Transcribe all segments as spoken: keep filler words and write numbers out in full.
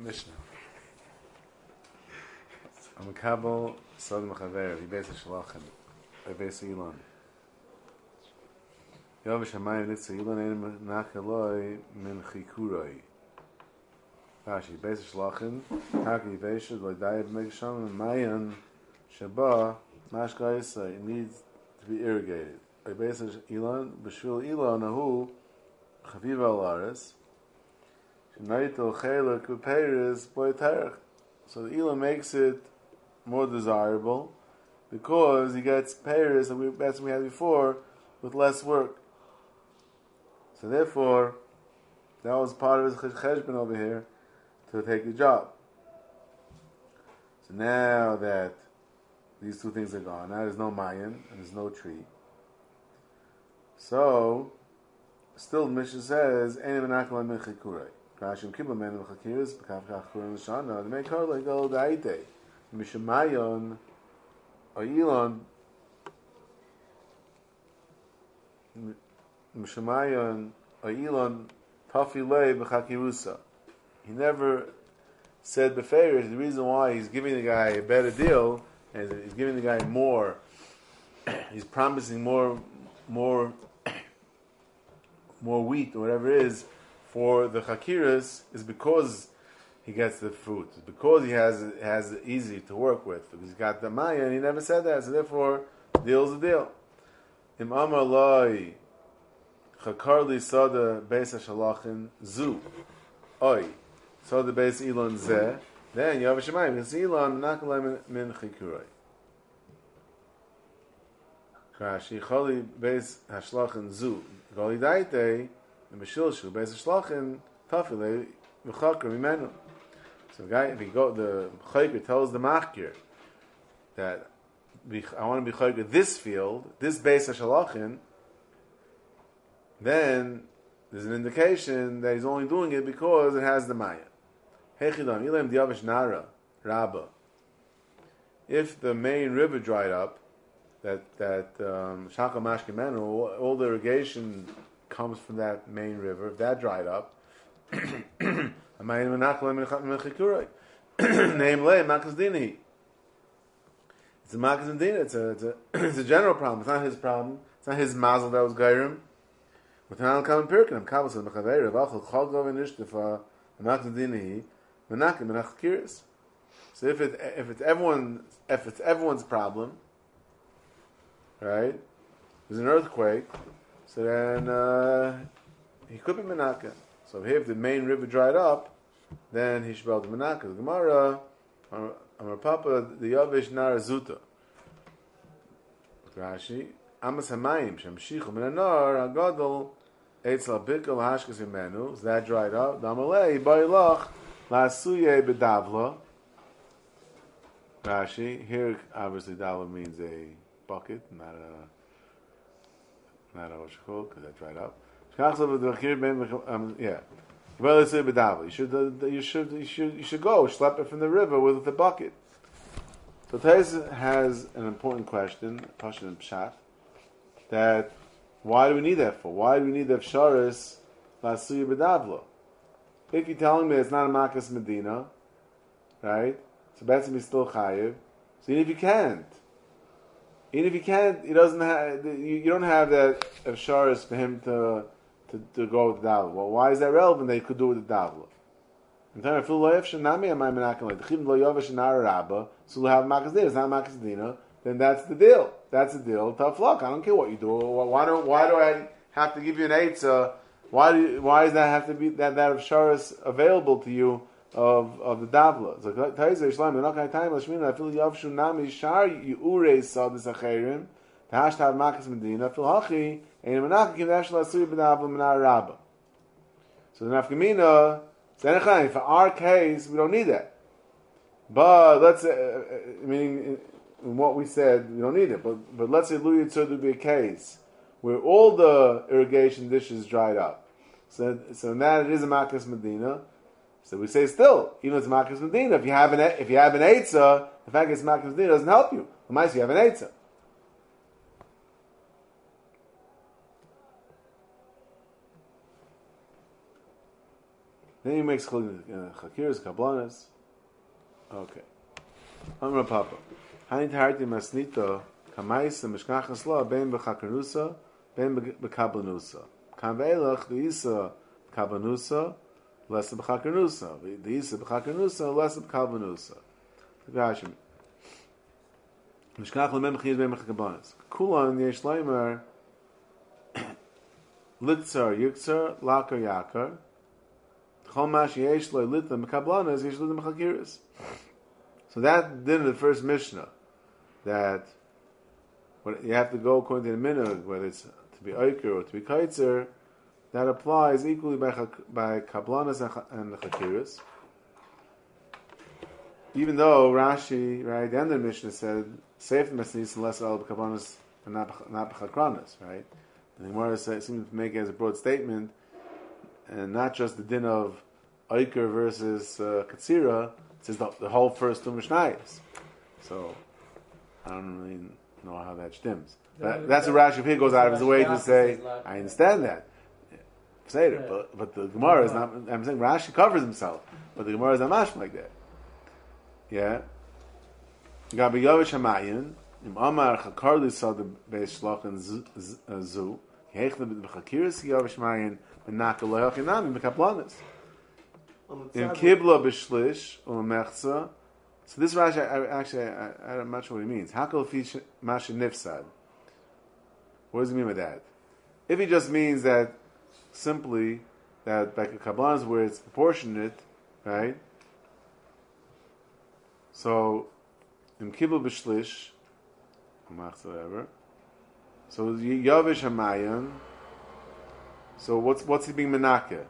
Mishnah. I'm a Kabul, Sod Machaver, Vibes Shalachem, Vibes Elon. Yov Shamayim Nitza Elon Ein Nacheloi Min Chikuroi. Rashi, Vibes Shalachem, Haki Vibes Loidayab Megasham Mayan Shaba Mashka Isa. It needs to be irrigated. Vibes Elon, B'Shvil Elon Ahu Chaviva Alaris. Shnaitel Chelak V'Peiris Boitarech. So the Elon makes it more desirable because he gets payers that we, that's what we had before with less work. So therefore, that was part of his cheshbon over here to take the job. So now that these two things are gone, now there's no mayan and there's no tree. So still the Mishnah says, "Ein menachal min chikurei." Rashim kibba men v'chakiris b'kav chakurim l'shana. The main card like go daite mishamayon oilon mishamayon oilon tafilei b'chakirusa. He never said beferish. The reason why he's giving the guy a better deal and he's giving the guy more. He's promising more, more, more wheat or whatever it is. For the chakiras is because he gets the fruit. It's because he has has it easy to work with. Because he's got the maya and he never said that. So therefore, deal's the deal. Im amar loi chakarli sada beis hashalachin zu oi sada beis ilon zeh. Then you have a shemayim. Because ilon nakalei min chikuroi. Rashi chali beis hashalachin zu goli daite. The Meshilshu, Beis Shlachin, Tafile, V'chakar Mimenu. So the guy, if he go, the Chayker tells the Machkir that I want to be Chayker this field, this Beis Shlachin, then there's an indication that he's only doing it because it has the Maya. Hechidam, Ilem Diavish Nara, Rabba. If the main river dried up, that that um, Shaka Mashkimenu, all, all the irrigation comes from that main river. If that dried up, name le makas dini. It's a makas dini. It's a it's a it's a general problem. It's not his problem. It's not his mazel that was gairim. With an alkalim pirkin, kabel says mechaver v'achol chol gov inishtifa makas dini menakim menach kiris. So if it if it's everyone if it's everyone's problem, right? There's an earthquake. So then uh, he could be menaka. So if the main river dried up, then he should be able to menaka. The Gemara, Amar Papa, the Yavish Nara Zuta. Rashi, Amas Hamayim, Shem Shichu Min Anar, Agadol, Eitz Labikal Hashkas Imenu. So that dried up. Damalei, Bailach, Lasuye Bedavla. Rashi, here obviously Davla means a bucket, not a not a what you call because that dried up. Um, yeah, well, let's say bedava. You should, uh, you should, you should, you should go schlep it from the river with the bucket. So Tais has an important question, Pashan and Pshat, that why do we need that for? Why do we need the Psharis lasuya bedavla? If you're telling me it's not a makas medina, right? So basically, still chayiv. So even if you can't. Even if you can't, he doesn't have. You, you don't have that assurance for him to, to to go with the davla. Well, why is that relevant? That he could do it with the davla. In time of fil loyev shenami amay menakim like the chivim lo yovesh shenara rabba. So we have makas dina. It's not makas dina. Then that's the deal. That's the deal. Tough luck. I don't care what you do. Why do why do I have to give you an eitzah? Why do why does that have to be that that assurance available to you? Of of the davla. So Taizer Islam, we're not going to time Lashmina. I feel Yavshu Nami Shar Yure saw this Acherim. The hashtag Makas Medina. Fil Hachi and Menach Kim Ashla Sui Benavla Menar Rabba. So the Nafkamina. For our case, we don't need that. But let's say, uh, meaning in what we said, we don't need it. But but let's say Lu Yitzur would be a case where all the irrigation dishes dried up. So so now it is a Makas Medina. So we say still, even if it's Makas Medina, if you have an if you have an Eitzah, the fact it's Makas Medina doesn't help you. Unless you have an Eitzah. Then he makes chakiras, kablanas. Okay. Amra Papa. Hani taharti masnito kamaisa mishkachas la ben b'chakarnusa ben b'kablanusa. Kan ve'elach the kablanusa less b'chakarnusa. The isa b'chakarnusa less b'kablanusa. Gashim. Mishkach lemem chiyaz ben b'chakablanas. Kulan yesh leimer litzar yiktzar lakar yakar. Chomash yesh lo litlam b'kablanas yesh litlam b'chakiras. So that din of the first Mishnah, that what you have to go according to the minhag, whether it's to be oiker or to be kaitzer, that applies equally by by kablanas and the chakiras. Even though Rashi, right, the end of the Mishnah said seif mesnis unless al kablanas and not not chakranas, right? And the Gemara seems to make it as a broad statement, and not just the din of oiker versus uh, katsira. It says the, the whole first two Mishnayos. So, I don't really know how that stems. That, that's what Rashi here goes out of his way to say, I understand that. Say it, but, but the Gemara is not, I'm saying Rashi covers himself, but the Gemara is not mashma like that. Yeah? Gabi Yovish Hamayin, Im Amar Chakar Lisa the Beis Shlochen Zu, Yechna B'chakiris Yovish Hamayin, Benaka Loyach Inami, B'kaplanis. In Kibla B'shlish or Mechza. So this Rashi, I, actually, I, I, I'm not sure what he means. Hakol fi mashin nifsad. What does he mean by that? If he just means that simply that like a kabbalah where it's proportionate, right? So in Kibla B'shlish or Mechza, whatever. So Yavish Hamayan. So what's what's he being menakeh?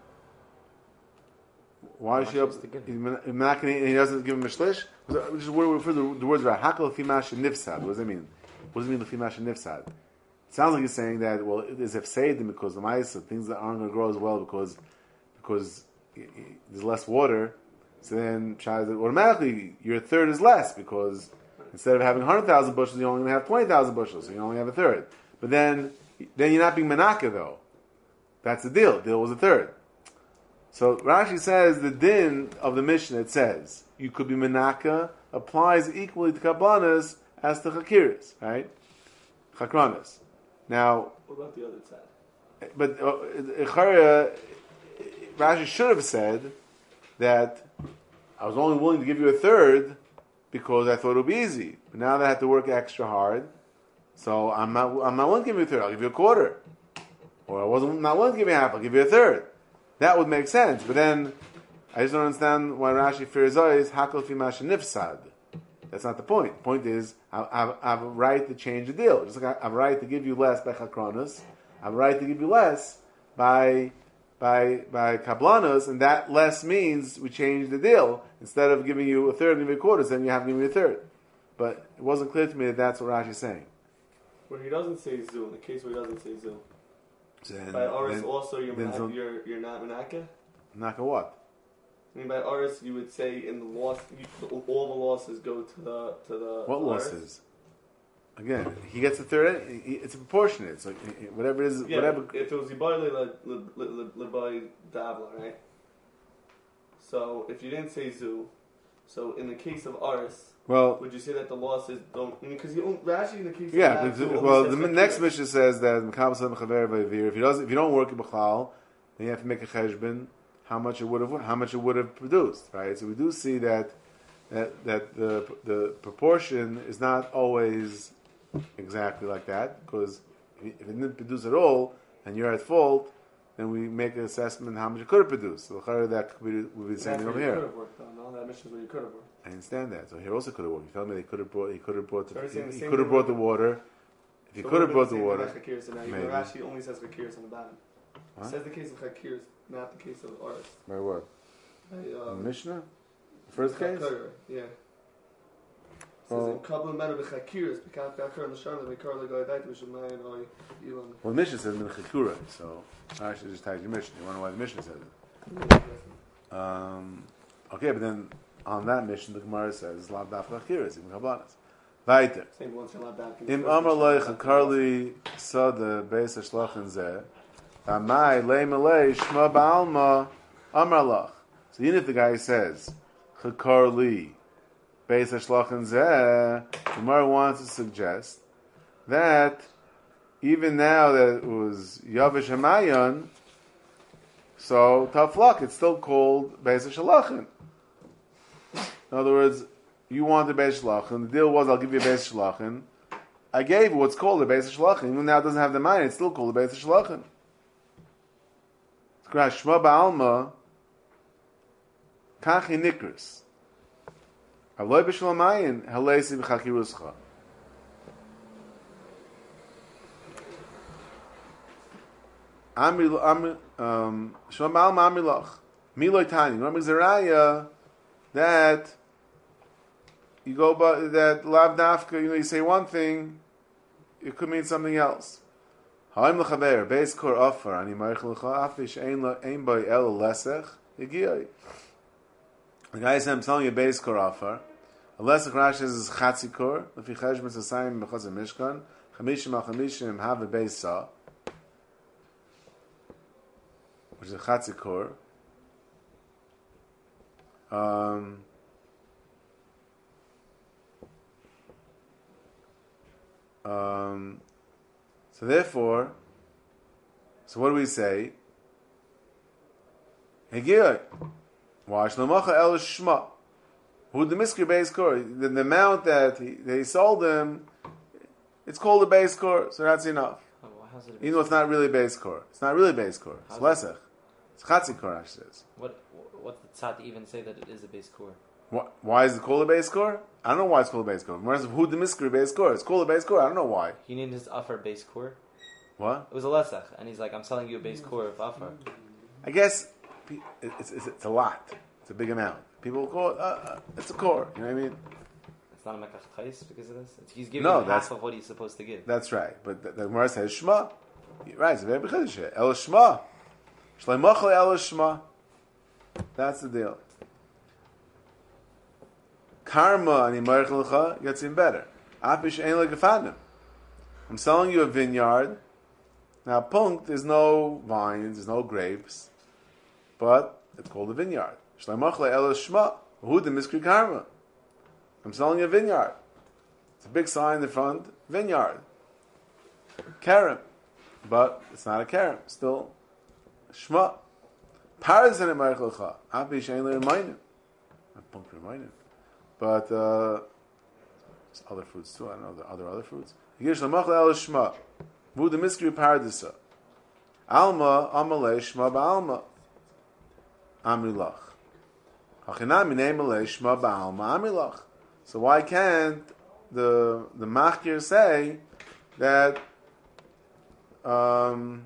Why is she up? He's not going. He doesn't give him a shlish. Which is where we refer to the words about hakol fimash and nifsad. What does it mean? What does it mean fimash and nifsad? It sounds like he's saying that well, it is if seidim because the ma'isa things that aren't going to grow as well because because there's less water. So then automatically your third is less because instead of having hundred thousand bushels, you're only going to have twenty thousand bushels. So you only have a third. But then then you're not being menaka though. That's the deal. The deal was a third. So Rashi says the din of the Mishnah, it says you could be menaka applies equally to kabbanas as to chakiras, right? Chakranas. Now, what about the other side? But uh, Rashi should have said that I was only willing to give you a third because I thought it would be easy. But now that I have to work extra hard, so I'm not I'm not willing to give you a third. I'll give you a quarter, or I wasn't not willing to give you half. I'll give you a third. That would make sense, but then I just don't understand why Rashi fears is hakol fi mash nifsad. That's not the point. The point is I, I, I have a right to change the deal. Just like I have a right to give you less by chakronos, I have a right to give you less by by by kablanos, and that less means we change the deal. Instead of giving you a third, give you a quarter, then you have to give me a third. But it wasn't clear to me that that's what Rashi's saying. Where he doesn't say zu, in the case where he doesn't say zu. So then, by Oris then, also you're, then menaka, so, you're you're not menaka? Menaka what? I mean by Oris you would say in the loss you, all the losses go to the to the what Oris. Losses? Again, he gets a third. It's proportionate. So whatever it is, yeah, whatever. If it was Yibai Lebai Davla, right? So if you didn't say zu, so in the case of Aris, well, would you say that the losses don't? Because I mean, Rashi in the case yeah. of Davla, Well, the next Mishnah says that if you doesn't, if you don't work in Bechal, then you have to make a cheshbon how much it would have how much it would have produced, right? So we do see that that that the the proportion is not always exactly like that, because if it didn't produce at all and you're at fault, then we make an assessment how much it could have produced. So that could be, would be the same thing over here. Could have worked on. No, that mission is where you could have worked. I understand that. So here also could have worked. You tell me they could have brought. He could have brought. The, so he he could have brought the water. If he so could have brought the water, so now maybe. Rashi only says Chakiris on the bottom. Huh? It says the case of Chakiris, not the case of Aris. By what? By, um, Mishnah. The first case. Yeah. Well, the Mishnah says min chikura, so I should just tag your Mishnah. You want to know why the Mishnah says it? Um, okay, but then on that Mishnah, the Gemara says lav daf chakiras even kabbanas. Weiter. Im amar loy chakarli sada beis hashlochen zeh amai lei malei shma ba'alma amar lach So even if the guy says, Chakar li, Beis HaShlachin zeh, the Gemara wants to suggest that even now that it was Yavish Hamayan, so tough luck, it's still called Beis HaShlachin. In other words, you wanted Beis HaShlachin, the deal was I'll give you a Beis HaShlachin. I gave you what's called a Beis HaShlachin. Even now it doesn't have the mind, it's still called a Beis HaShlachin. Shma ba'alma, kachi nikris. Avloi b'shalamayin, halesi b'chakiruscha. Amri, amri, um, Shma ba'alma amri loch. Miloi tani. Remember Zeraya, that you go by, that lav dafka, you know, you say one thing, it could mean something else. Ha'im l'chaver, beis kor offer, ani marich l'cha, afish ein boi el lesech, yigiyoi. The guy said, I'm telling you, beis kor offer. A lesech Rashi says is chatzi kor, lefi chesh mitzasayim b'chaz ha-mishkan, chamishim al-chamishim have a beis sa, which is a chatzi kor. Um... Um, so therefore, so what do we say? Hegiyah. Why shlomacha el shma? Who the miskri beis kor? The, the amount that he, they sold him, it's called a beis kor, so that's enough. Oh, well, how's it Even though it's not really beis kor, it's not really beis kor. It's lesech. It's chatzi kor. Rashi says. What what did Tzad even say that it is a base core? Why, why is it called a beis kor? I don't know why it's called a beis kor. Who the miskri beis kor? It's called a beis kor. I don't know why. He needed his offer base core. What? It was a lesach, and he's like, I'm selling you a base core of offer. I guess it's, it's, it's a lot. It's a big amount. People call it, uh, uh, it's a core. You know what I mean? It's not a mekach chais because of this. It's, he's giving No, him that's- half of what he's supposed to give. That's right. But the, the Gemara says Shema. Right, it's a very big chiddush. El Shema. Shleimachal El Shema. That's the deal. Karma and Yimarech Lecha gets even better. Apish ein legefanim. I'm selling you a vineyard. Now, punkt, there's no vines, there's no grapes, but it's called a vineyard. Shleimachal El Shema. Who the miskri karma? I'm selling you a vineyard. It's a big sign in the front, vineyard. Kerem. But it's not a kerem. Still, Shema. Parazin and Yimarech Lecha. Apish ein le'remaynim. Not punkt remaynim. But uh, there's other fruits too. I don't know. There are other other fruits. Yigish lamachla el shma. Vu the miskri paradisa. Alma amalei shma ba'alma. Amri lach. Hachinami name malei shma ba'alma amri lach. So why can't the the machkir say that um,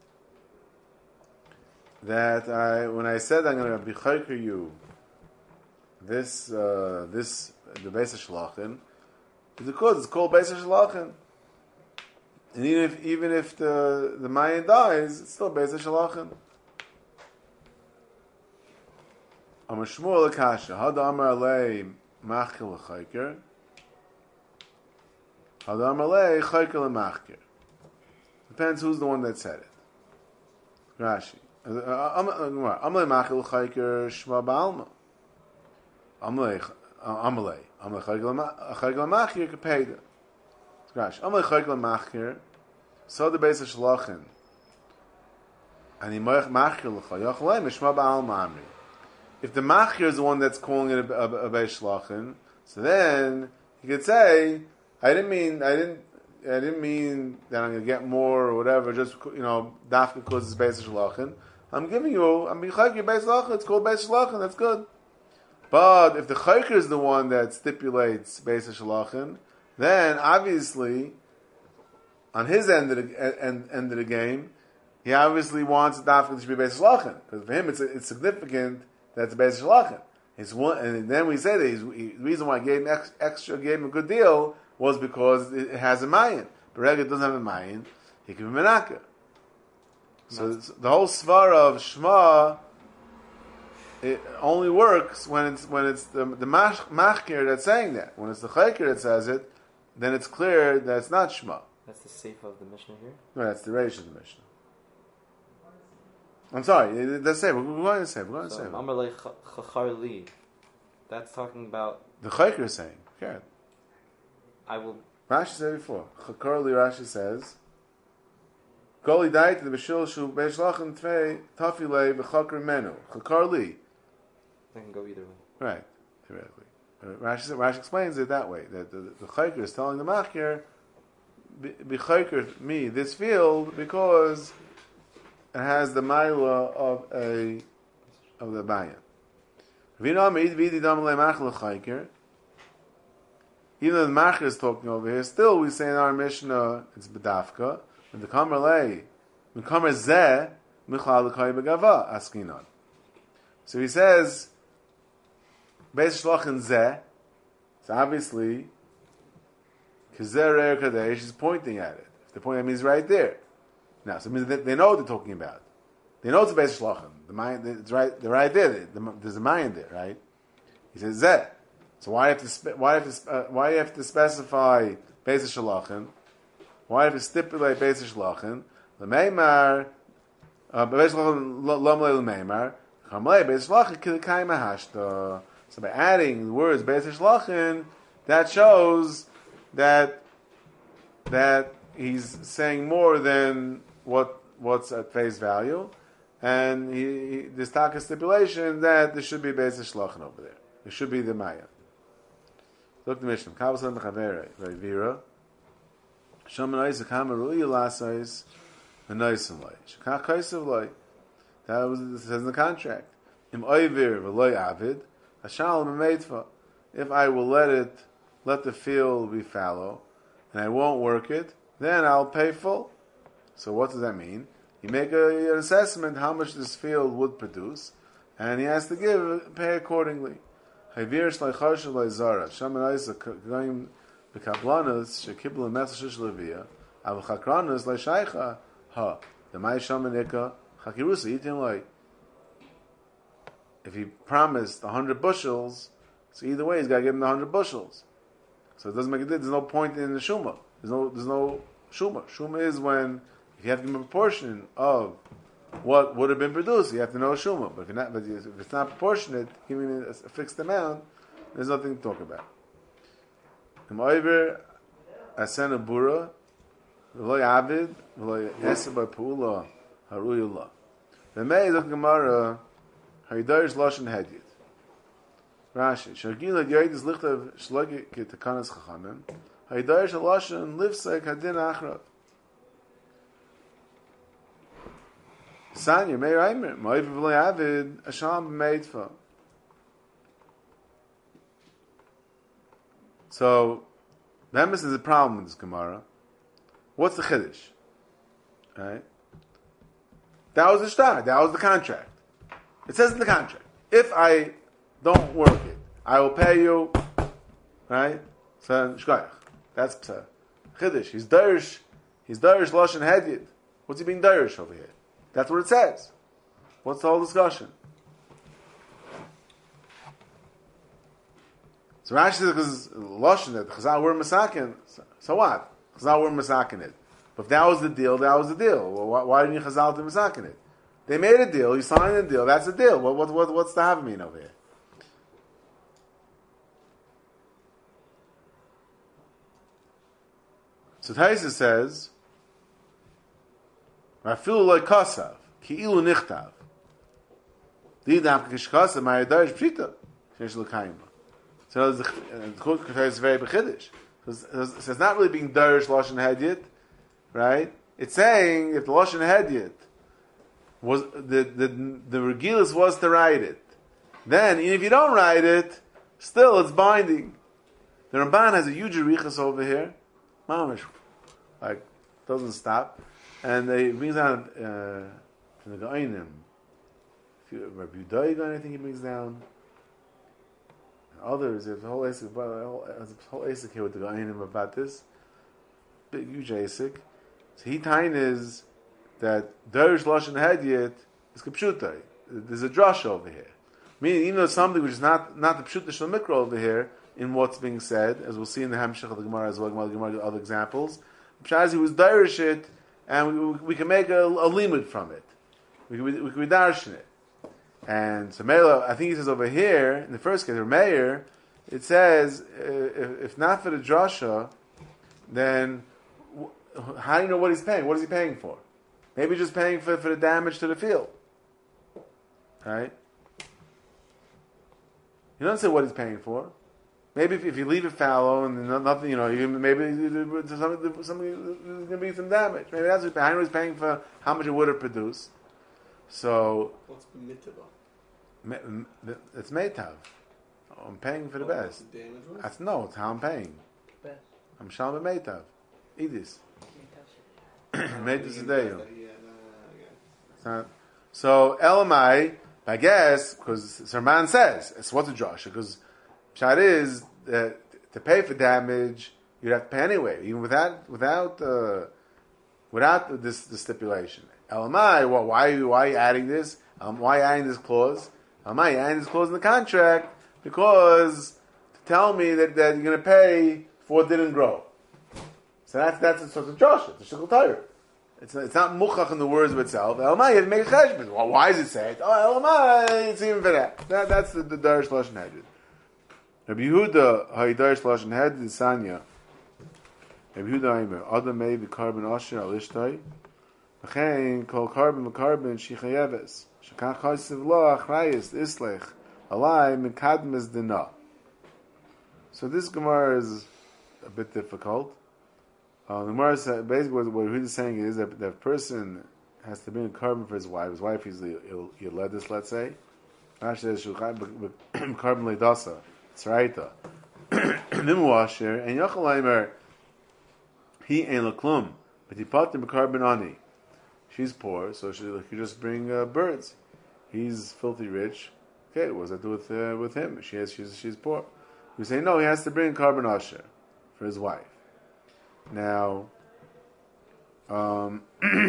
that I when I said I'm going to be chayker you this uh, this the Beis HaShlachin, is because it's called Beis HaShlachin. And even if even if the the Mayan dies, it's still Beis HaShlachin. Amar Shmuel Akasha, Hada Amar Alei Machkel L'Chayker, Hada Amar Alei Chayker L'Machker. Depends who's the one that said it. Rashi. Amalei Machkel L'Chayker Shma Ba'alma. Amalei Amalei Amalei Chayker L'Machker Kapeda. Rashi. Amalei Chayker L'Machker. So the Beis HaShlachin. And he Machker L'Chayker Shma Ba'alma Amri. If the machir is the one that's calling it a, a, a beis shlachin, so then he could say, "I didn't mean, I didn't, I didn't mean that I'm going to get more or whatever. Just you know, dafka because it's beis shlachin. I'm giving you, I'm being chayker beis shlachin. It's called beis shlachin. That's good. But if the chayker is the one that stipulates beis shlachin, then obviously on his end of the end, end of the game, he obviously wants dafka to be beis shlachin because for him it's it's significant. That's the Beis HaShlachin. It's one, and then we say that he's, he, the reason why I gave him ex, extra, gave him a good deal was because it, it has a mayin. But Rega doesn't have a mayin, he can be menaka. So the whole svara of Shema, it only works when it's when it's the the mach, machkir that's saying that. When it's the chayker that says it, then it's clear that it's not Shema. That's the seif of the Mishnah here? No, that's the Reish of the Mishnah. I'm sorry. Let's say we're going to say we're going to So, say. Amar le chachar li. That's talking about The Chayker is saying. Okay. I will. Rashi said before. Chakar li Rashi says. Goli dait the b'shil shu beishlachin tvei tafilei b'chakar menu. Chakar li. I can go either way. Right. Theoretically. Uh, Rashi, Rashi explains it that way. That the, the Chayker is telling the Machir, b'chayker me this field because it has the Maila of a of the Bayan. Even though the Machir is talking over here, still we say in our Mishnah it's B'dafka, and the Kamer Lei, the Kamer Zeh, Michal L'kai B'gava, Askinon. So he says, Beis Shlachin Zeh, so obviously, Kezer Re'er Kadesh is pointing at it. If the point that means right there. Now, so it means that they know what they're talking about. They know it's a Beis Shlachin. The Mayan, it's right, they're right there. The, the, there's a Mayan there, right? He says Zeh. So why do you have to spe- why do you have to uh, why do you have to specify Beis Shlachin? Why do you have to stipulate Beis Shlachin? The Meimar, Beis Shlachin Lomle L'Meimar, Kamlei Beis Shlachin Kilkai Mahashta. So by adding the words Beis Shlachin, that shows that that he's saying more than what what's at face value, and he, he this talk of stipulation that there should be Beis Shlachin over there. There should be the Maya. Look at the Mishnah. Kavasan Bechavere, very Vira. Shamanais, a Kamaru, Yalasais, a Naisim Lai. Shakach Kaisav Lai. That was, it says in the contract. Im Oivir, Veloy Avid, Hashal Memeitva. If I will let it, let the field be fallow, and I won't work it, then I'll pay full. So what does that mean? You make a, an assessment how much this field would produce, and he has to give, pay accordingly. Hayvir shlai charshu lai zara. Shamanais going b'kablanas shekiblu mechel shish levia. Av chakranas lai shaycha ha. The mai shamanika chakirusa eating like. If he promised a hundred bushels, so either way he's got to give him the hundred bushels. So it doesn't make a difference. There's no point in the shuma. There's no there's no shuma. Shuma is when if you have to give him a proportion of what would have been produced, you have to know a shuma. But if, you're not, but if it's not proportionate, giving a, a fixed amount, there's nothing to talk about. However, asen abura, v'loy avid, v'loy esed by pu'ula, haruyullah. The May is looking Gemara, haridarish lashon hedyet. Rashi, shagila yoydiz lichtav shlagi ketakanas chachamim, haridarish lashon livsek hadin achrav. Sanya Meir Aimer, Moiv V'loi Avid, Asham B'meitfa. So, the emphasis is a problem with this Gemara. What's the Chiddush? Right? That was the shtar. That was the contract. It says in the contract, if I don't work it, I will pay you, right? So, Shkoyach. That's Psa. Chiddush. He's Darish. He's Darish Lashon Hedyet. What's he being Darish over here? That's what it says. What's the whole discussion? So Rashi says because Lashon that Chazal were masakin. So, so what? Chazal were masakin it. But if that was the deal, that was the deal. Well, why, why didn't you Chazal to masakin it? They made a deal. You signed a deal. That's a deal. What, what, what, what's the have mean over here? So Taisa says. Rafilu loy kasav ki ilu nichtav. Di dam kishkasav my darish pshita shesh l'kayim. So the chut is very bechiddish. So it's not really being darish lashon hedyet, right? It's saying if the lashon hedyet was the the the regilis was to write it, then even if you don't write it, still it's binding. The Ramban has a huge arichas over here, mamish, like doesn't stop. And they brings down uh, from the Ga'inim. Rabbi Yudai, I think he brings down. Others, there's a whole Asik, there's a whole Asik here with the Ga'inim about this. Big, huge Asik. So he tain is that Darish Lashon Hedyet is Kapshutai. There's a drush over here. Meaning, even though it's something which is not, not the Pshutai Shal Mikra over here, in what's being said, as we'll see in the Hamshach of the Gemara as well, the Gemara, other examples, Pshaz, he was Darish it, and we, we can make a, a limud from it. we could be, we could be darshan it. And so Mela, I think he says over here in the first case, or Meir, it says uh, if, if not for the drasha, then w- how do you know what he's paying? What is he paying for? Maybe just paying for, for the damage to the field, right? He doesn't say what he's paying for. Maybe if, if you leave it fallow and nothing, you know, you, maybe something, something there's going to be some damage. Maybe that's what he's paying for. How much it would have produced. So what's mitzvah? It's meitav. I'm paying for the Oh, best. the damage was? That's no. It's how I'm paying. Best. I'm shalom meitav. Idis. Oh, Meitav you sedayu. got that, yeah, nah, okay. So Elamai, I guess, because Sarman says it's what's a drasha. Because Pshat is that to pay for damage, you'd have to pay anyway, even without without uh, without this, this stipulation. Elamai, well, why are you why are you adding this? Um, why are you adding this clause? Elamai, you're adding this clause in the contract because to tell me that, that you're going to pay for what didn't grow. So that's that's a sort of drasha. It's a shikul Torah. It's not, it's not muchach in the words of itself. Elamai, you have to make a cheshbon. Well, why does it say it? Oh, Elamai, it's even for that. that that's the, the Darish Lashon Hedid. Rabbi Yehuda, Haidarish Lashon Hedid, Sanya. Rabbi Yehuda Aimer, Adam may be carbon asher al ishtai. V'chein kol carbon v'carbon shichayeves. Shekach chaysiv lo achrayis islech. Alai mikadmes dina. So this Gemara is a bit difficult. Uh, the Gemara says, basically what, what he's saying is that that person has to bring a carbon for his wife. His wife is Yeledis, let's say. Rashi says carbon leidasa, tzraita. Nimwasher and Yachalaimer. He ain't laklum, but he put him carbon ani. She's poor, so she could just bring uh, birds. He's filthy rich. Okay, what does that do with uh, with him? She has she's she's poor. We say no. He has to bring carbon asher for his wife. Now, um,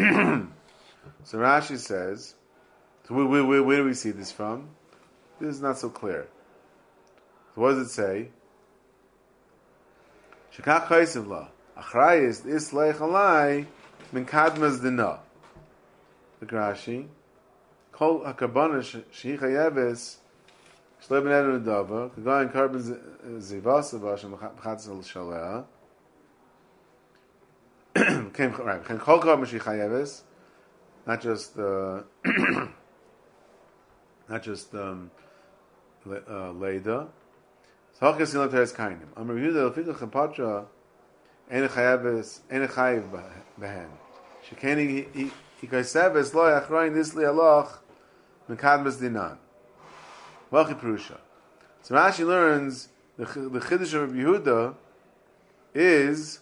so Rashi says, so where, where, where do we see this from? This is not so clear. So what does it say? Shekach chaysiv la achrayis isleich alai min kadmas dina. The Rashi, kol hakabana shehi chayeves shlo ben enu dava kagayin carbon zivasa v'ashem b'chatzis al shalea. Right, not just uh, not just um, le, uh, Leida. So Hakas Yilam Teres Kainim. Amar Yehuda Lefikach Chempatra Ein Chayaves Ein Chayiv Behen. Shekeni Hikaiseves Lo Yachroin Nisli Aloch Mekadmes Dinan. Welchi Perusha. So Rashi learns the the Chiddush of Yehuda is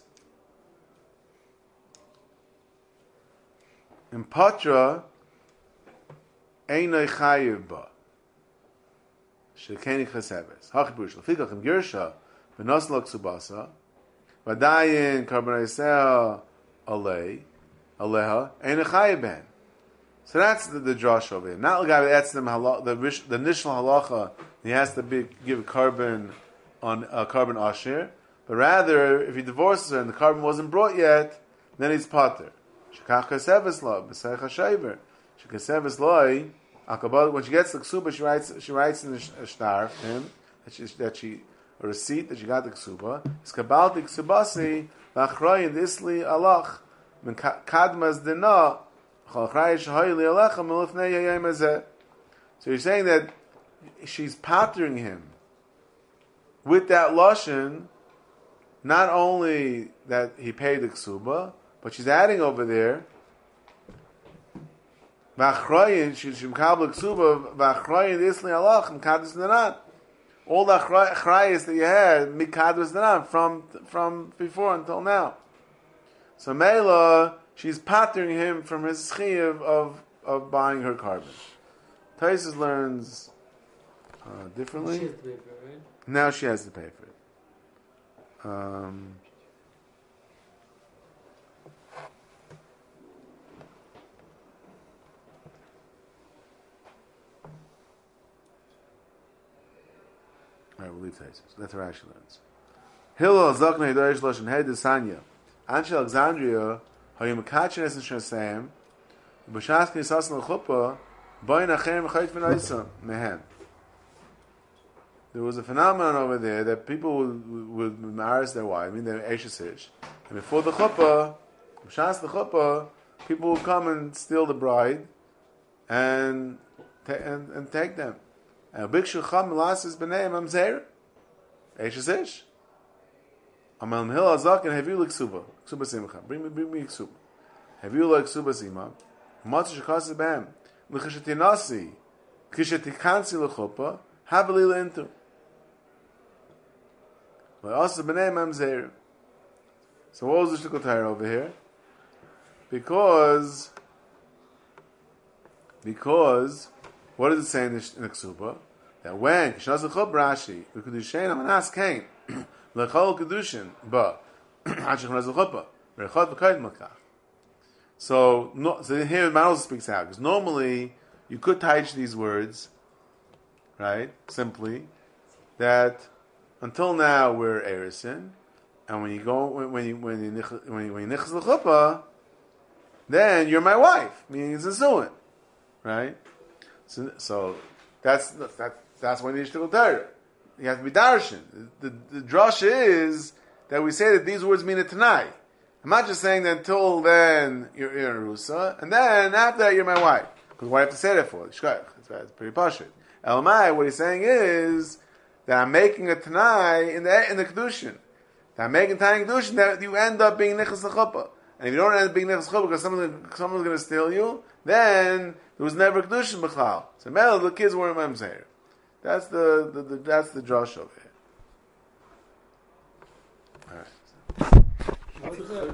in Patra, Einay Chayiv Ba. Shekeni Chaseves. Hachibush. Lefikach im Gersha, V'nos lo Ksubasa, V'dayin Karbon Yisrael Alei, Aleha, Einay Chayiv Ben. So that's the, the Josh over here. Not the guy that's the, the, the initial halacha, he has to be, give a carbon on a uh, carbon ashir, but rather, if he divorces her and the carbon wasn't brought yet, then he's pater. Shekach kaseves lo, b'seich hashaver. Shekaseves lo, akabal. When she gets the ksuba, she writes. She writes in the shtar for him that she, that she a receipt that she got the ksuba. It's kabalti ksubasi v'achroyin isli alach min kadmas dina chalchrayis shahoyli alecha milufnei yayim azeh. So you're saying that she's patering him with that lashon, not only that he paid the ksuba, but she's adding over there, v'achroyin, she's mekabel ksuba, v'achroyin isli alach, mekadus danan. All the achrayis that you had, mekadus danan, from, from before until now. So Mela, she's patterning him from his chiyuv of, of buying her carbon. Taisus learns uh, differently. She has to pay for it, right? Now she has to pay for it. Um... All right, we'll leave Taisus. That's where Rashi learns. Hillel Zakna Hidarish Lashon Hed Sanya. Anshe Alexandria Hayim Kachines and Shasam B'shas knisas l'chuppah, boy nachem chayt v'naisa mehen. There was a phenomenon over there that people would, would, would marry their wives, I mean, they're Eishesish. And before the chuppah, b'shas the chuppah, people would come and steal the bride and ta- and, and take them. And bikshu cham lasis b'nei mamzer, Eishesish. Amal mihil azak and heviu l'ksuba, ksuba simcha. Bring me, bring me ksuba. Heviu l'ksuba sima. Matzu shekasa b'hem. L'chishatinasi, kishatikansi l'chuppah, havali l'intu. But also b'nei mamzer. So what was the shtickle tire over here? Because, because, what does it say in the, in the Ksuba? That when Kishnaz l'chub Rashi, the Kedushain amanas came, l'chol Kedushin, but Hachich Kishnaz l'chubba, v'rechot v'kayid makach. So, no, so here the man also speaks out, because normally you could teach these words, right, simply, that until now we're Erison, and when you go, when, when you, when you, when you, when you nichas l'chuppah, then you're my wife, meaning it's a suin, right? So, so that's that, that's when you shtickle Torah. You have to be darshan. The, the, the drush is that we say that these words mean a tanai. I'm not just saying that until then you're in Rusa, and then after that you're my wife. Because what do I have to say that for? It's, it's pretty pashut. Elamai, what he's saying is that I'm making a tanai in the in the kedushin. That I'm making tanai in kedushin that you end up being nichas l'chuppah. And if you don't end up being nichas l'chuppah because someone's, someone's going to steal you, then there was never kedushin b'chlal. So mel the kids weren't mamzer. That's the, the, the that's the drush over here. All right.